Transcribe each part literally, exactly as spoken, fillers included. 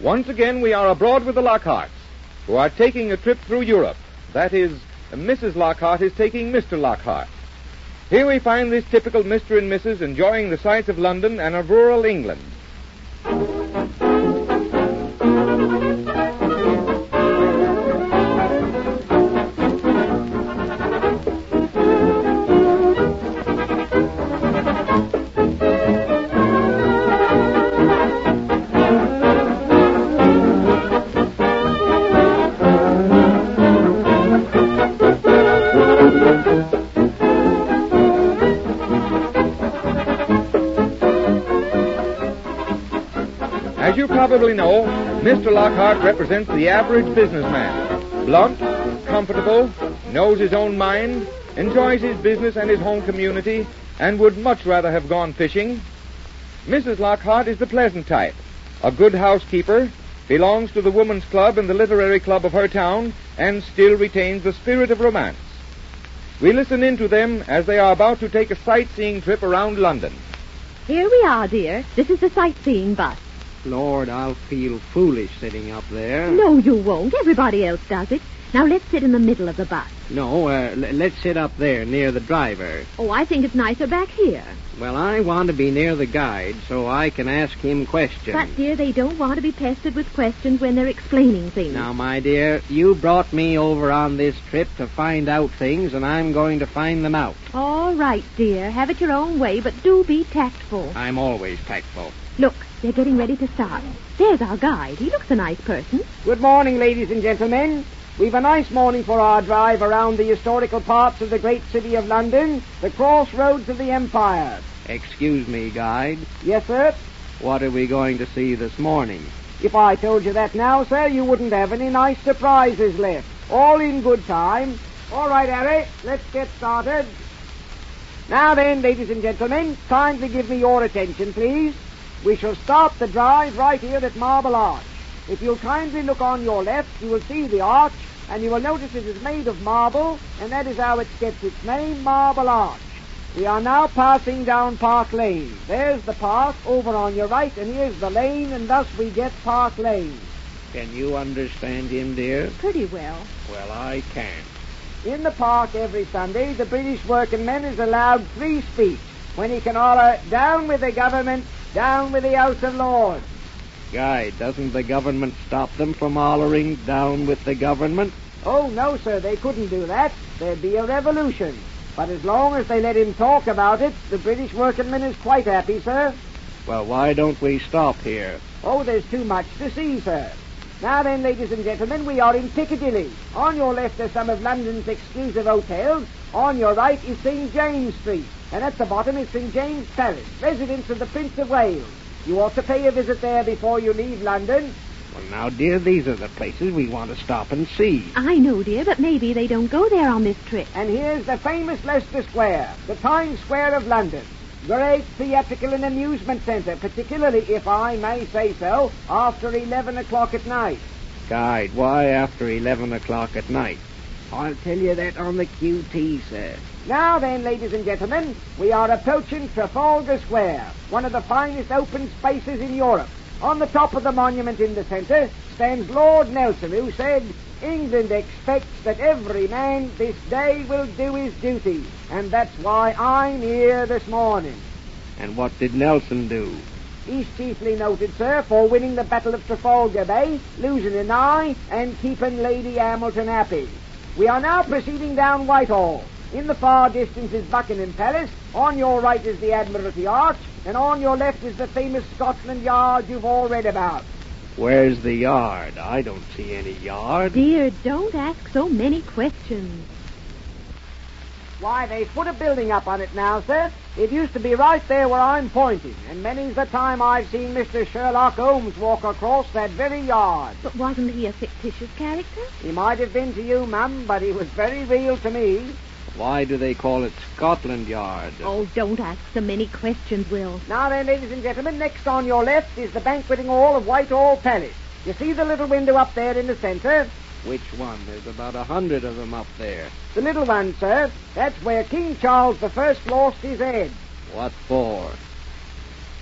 Once again, we are abroad with the Lockharts, who are taking a trip through Europe. That is, Missus Lockhart is taking Mister Lockhart. Here we find this typical Mister and Missus enjoying the sights of London and of rural England. As you probably know, Mister Lockhart represents the average businessman. Blunt, comfortable, knows his own mind, enjoys his business and his home community, and would much rather have gone fishing. Missus Lockhart is the pleasant type, a good housekeeper, belongs to the woman's club and the literary club of her town, and still retains the spirit of romance. We listen in to them as they are about to take a sightseeing trip around London. Here we are, dear. This is the sightseeing bus. Lord, I'll feel foolish sitting up there. No, you won't. Everybody else does it. Now, let's sit in the middle of the bus. No, uh, l- let's sit up there near the driver. Oh, I think it's nicer back here. Well, I want to be near the guide so I can ask him questions. But, dear, they don't want to be pestered with questions when they're explaining things. Now, my dear, you brought me over on this trip to find out things, and I'm going to find them out. All right, dear. Have it your own way, but do be tactful. I'm always tactful. Look, they're getting ready to start. There's our guide. He looks a nice person. Good morning, ladies and gentlemen. We've a nice morning for our drive around the historical parts of the great city of London, the crossroads of the empire. Excuse me, guide. Yes, sir? What are we going to see this morning? If I told you that now, sir, you wouldn't have any nice surprises left. All in good time. All right, Harry, let's get started. Now then, ladies and gentlemen, kindly give me your attention, please. We shall start the drive right here at Marble Arch. If you'll kindly look on your left, you will see the arch, and you will notice it is made of marble, and that is how it gets its name, Marble Arch. We are now passing down Park Lane. There's the park over on your right, and here's the lane, and thus we get Park Lane. Can you understand him, dear? Pretty well. Well, I can't. In the park every Sunday, the British working man is allowed free speech when he can holler, down with the government, down with the House of Lords. Guide, doesn't the government stop them from hollering down with the government? Oh, no, sir, they couldn't do that. There'd be a revolution. But as long as they let him talk about it, the British working man is quite happy, sir. Well, why don't we stop here? Oh, there's too much to see, sir. Now then, ladies and gentlemen, we are in Piccadilly. On your left are some of London's exclusive hotels. On your right is Saint James Street. And at the bottom is Saint James Palace, residence of the Prince of Wales. You ought to pay a visit there before you leave London. Well, now, dear, these are the places we want to stop and see. I know, dear, but maybe they don't go there on this trip. And here's the famous Leicester Square, the Times Square of London. Great theatrical and amusement centre, particularly, if I may say so, after eleven o'clock at night. Guide, why after eleven o'clock at night? I'll tell you that on the Q T, sir. Now then, ladies and gentlemen, we are approaching Trafalgar Square, one of the finest open spaces in Europe. On the top of the monument in the centre stands Lord Nelson, who said, England expects that every man this day will do his duty, and that's why I'm here this morning. And what did Nelson do? He's chiefly noted, sir, for winning the Battle of Trafalgar Bay, losing an eye, and keeping Lady Hamilton happy. We are now proceeding down Whitehall. In the far distance is Buckingham Palace. On your right is the Admiralty Arch, and on your left is the famous Scotland Yard you've all read about. Where's the yard? I don't see any yard. Dear, don't ask so many questions. Why, they've put a building up on it now, sir. It used to be right there where I'm pointing, and many's the time I've seen Mister Sherlock Holmes walk across that very yard. But wasn't he a fictitious character? He might have been to you, ma'am, but he was very real to me. Why do they call it Scotland Yard? Oh, don't ask so many questions, Will. Now then, ladies and gentlemen, next on your left is the banqueting hall of Whitehall Palace. You see the little window up there in the centre? Which one? There's about a hundred of them up there. The little one, sir. That's where King Charles the First lost his head. What for?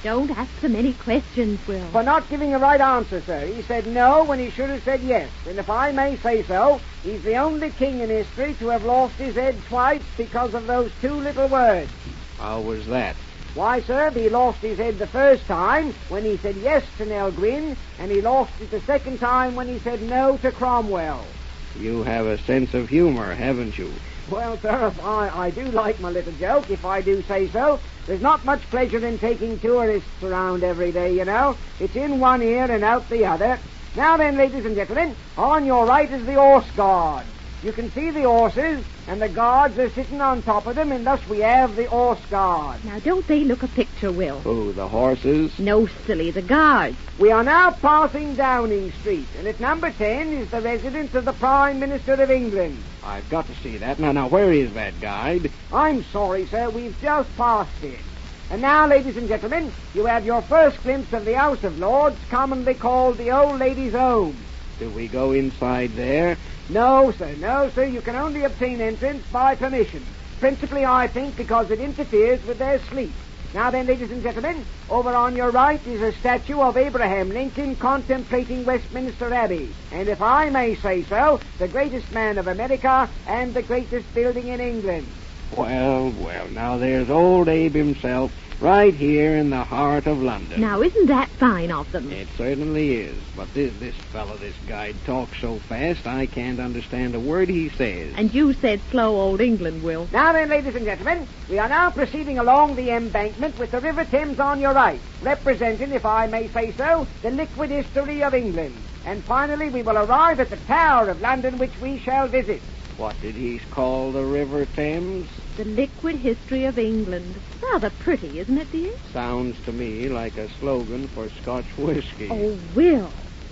Don't ask so many questions, Will. For not giving a right answer, sir. He said no when he should have said yes. And if I may say so, he's the only king in history to have lost his head twice because of those two little words. How was that? Why, sir, he lost his head the first time when he said yes to Nell Gwyn, and he lost it the second time when he said no to Cromwell. You have a sense of humor, haven't you? Well, sir, I, I do like my little joke, if I do say so. There's not much pleasure in taking tourists around every day, you know. It's in one ear and out the other. Now then, ladies and gentlemen, on your right is the horse guard. You can see the horses, and the guards are sitting on top of them, and thus we have the horse guard. Now, don't they look a picture, Will? Who, the horses? No, silly, the guards. We are now passing Downing Street, and at number ten is the residence of the Prime Minister of England. I've got to see that. Now, now, where is that guide? I'm sorry, sir, we've just passed it. And now, ladies and gentlemen, you have your first glimpse of the House of Lords, commonly called the Old Ladies' Home. Do we go inside there? No, sir, no, sir, you can only obtain entrance by permission. Principally, I think, because it interferes with their sleep. Now then, ladies and gentlemen, over on your right is a statue of Abraham Lincoln contemplating Westminster Abbey. And if I may say so, the greatest man of America and the greatest building in England. Well, well, now there's old Abe himself right here in the heart of London. Now, isn't that fine of them? It certainly is. But this, this fellow, this guide, talks so fast I can't understand a word he says. And you said slow old England, Will. Now then, ladies and gentlemen, we are now proceeding along the embankment with the River Thames on your right, representing, if I may say so, the liquid history of England. And finally, we will arrive at the Tower of London, which we shall visit. What did he call the River Thames? The liquid history of England. Rather pretty, isn't it, dear? Sounds to me like a slogan for Scotch whiskey. Oh, Will.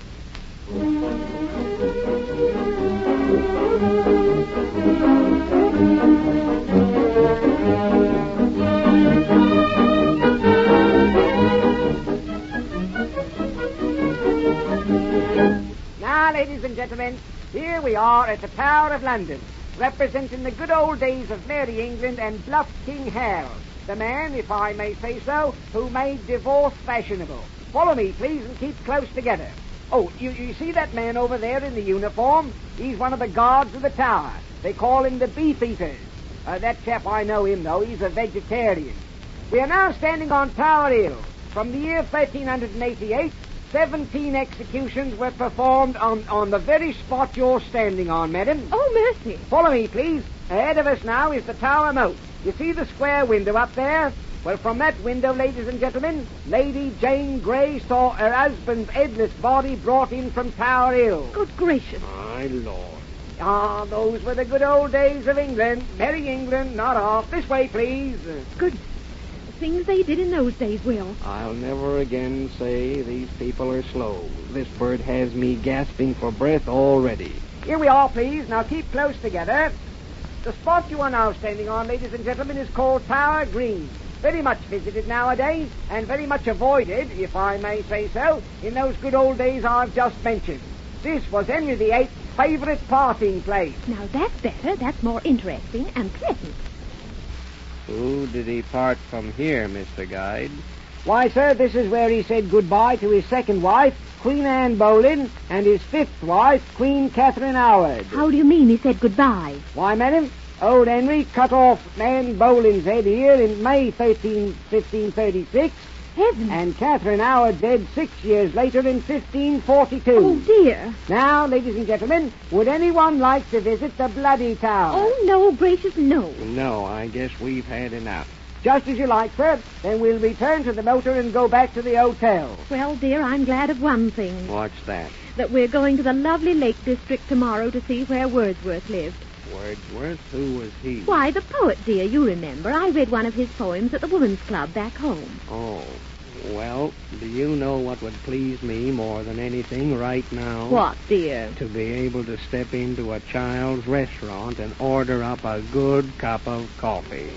Now, ladies and gentlemen, here we are at the Tower of London, representing the good old days of Merry England and bluff King Harold, the man, if I may say so, who made divorce fashionable. Follow me, please, and keep close together. Oh, you, you see that man over there in the uniform? He's one of the guards of the tower. They call him the Beef Eaters. Uh, that chap, I know him, though. He's a vegetarian. We are now standing on Tower Hill. From the year thirteen eighty-eight, seventeen executions were performed on, on the very spot you're standing on, madam. Oh, mercy. Follow me, please. Ahead of us now is the Tower Moat. You see the square window up there? Well, from that window, ladies and gentlemen, Lady Jane Grey saw her husband's headless body brought in from Tower Hill. Good gracious. My Lord. Ah, those were the good old days of England. Merry England, not off. This way, please. Goodness. The things they did in those days, Will. I'll never again say these people are slow. This bird has me gasping for breath already. Here we are, please. Now keep close together. The spot you are now standing on, ladies and gentlemen, is called Tower Green. Very much visited nowadays, and very much avoided, if I may say so, in those good old days I've just mentioned. This was Henry the Eighth's favourite parting place. Now, that's better. That's more interesting and pleasant. Who did he part from here, Mister Guide? Why, sir, this is where he said goodbye to his second wife, Queen Anne Boleyn, and his fifth wife, Queen Catherine Howard. How do you mean he said goodbye? Why, madam, old Henry cut off Anne Boleyn's head here in May thirteenth, fifteen thirty-six, Heavens. and Catherine Howard dead six years later in fifteen forty-two. Oh, dear. Now, ladies and gentlemen, would anyone like to visit the Bloody Tower? Oh, no, gracious, no. No, I guess we've had enough. Just as you like, sir. Then we'll return to the motor and go back to the hotel. Well, dear, I'm glad of one thing. What's that? That we're going to the lovely Lake District tomorrow to see where Wordsworth lived. Wordsworth? Who was he? Why, the poet, dear, you remember. I read one of his poems at the Women's Club back home. Oh. Well, do you know what would please me more than anything right now? What, dear? To be able to step into a child's restaurant and order up a good cup of coffee.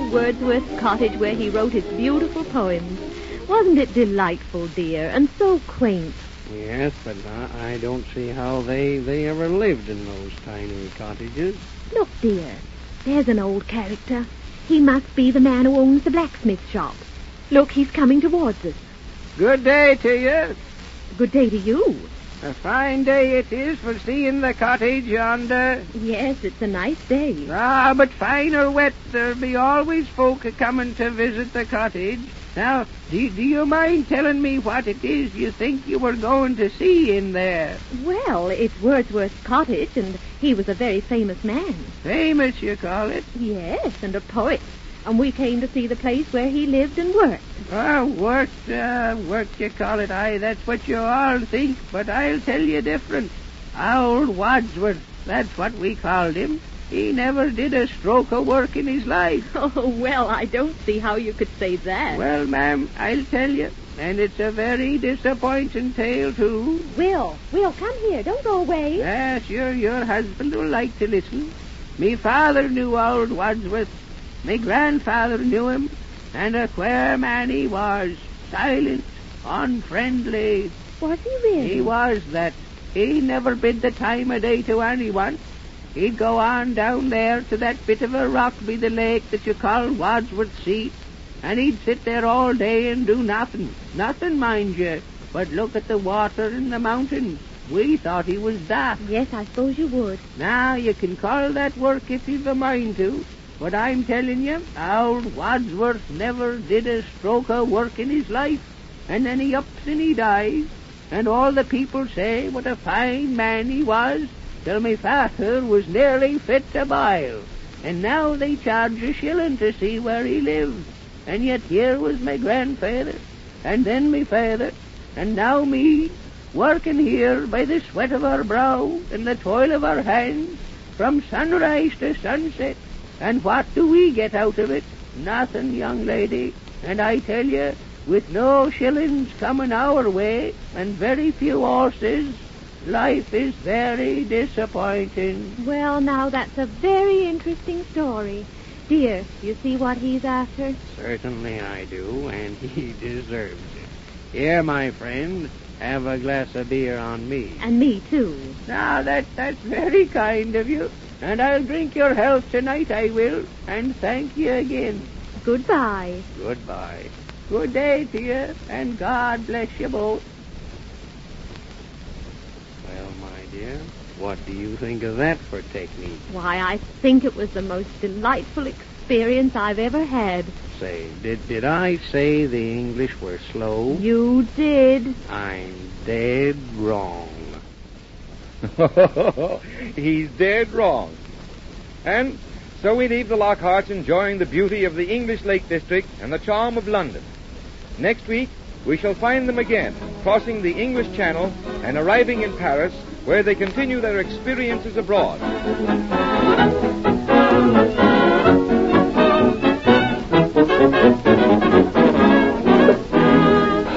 Wordsworth's cottage where he wrote his beautiful poems. Wasn't it delightful, dear, and so quaint? Yes, but I, I don't see how they, they ever lived in those tiny cottages. Look, dear, there's an old character. He must be the man who owns the blacksmith shop. Look, he's coming towards us. Good day to you. Good day to you. A fine day it is for seeing the cottage yonder. Yes, it's a nice day. Ah, but fine or wet, there'll be always folk a-coming to visit the cottage. Now, do, do you mind telling me what it is you think you were going to see in there? Well, it's Wordsworth's cottage, and he was a very famous man. Famous, you call it? Yes, and a poet. And we came to see the place where he lived and worked. Ah, worked, uh, worked, you call it. Aye, that's what you all think, but I'll tell you different. Old Wadsworth, that's what we called him. He never did a stroke of work in his life. Oh, well, I don't see how you could say that. Well, ma'am, I'll tell you, and it's a very disappointing tale, too. Will, Will, come here. Don't go away. Yes, your, your husband will like to listen. Me father knew old Wadsworth. Me grandfather knew him, and a queer man he was. Silent, unfriendly. Was he really? He was that. He never bid the time of day to anyone. He'd go on down there to that bit of a rock by the lake that you call Wadsworth Sea, and he'd sit there all day and do nothing. Nothing, mind you, but look at the water and the mountains. We thought he was daft. Yes, I suppose you would. Now, you can call that work if you've a mind to, but I'm telling you, old Wadsworth never did a stroke of work in his life, and then he ups and he dies, and all the people say what a fine man he was, till me father was nearly fit to boil, and now they charge a shilling to see where he lived, and yet here was my grandfather, and then me father, and now me, working here by the sweat of our brow and the toil of our hands, from sunrise to sunset, and what do we get out of it? Nothing, young lady, and I tell you, with no shillings coming our way, and very few horses, life is very disappointing. Well, now, that's a very interesting story. Dear, you see what he's after? Certainly I do, and he deserves it. Here, my friend, have a glass of beer on me. And me, too. Now, that, that's very kind of you, and I'll drink your health tonight, I will, and thank you again. Goodbye. Goodbye. Good day to you, and God bless you both. Well, my dear, what do you think of that for technique? Why, I think it was the most delightful experience I've ever had. Say, did, did I say the English were slow? You did. I'm dead wrong. He's dead wrong. And so we leave the Lockharts enjoying the beauty of the English Lake District and the charm of London. Next week, we shall find them again, crossing the English Channel and arriving in Paris, where they continue their experiences abroad.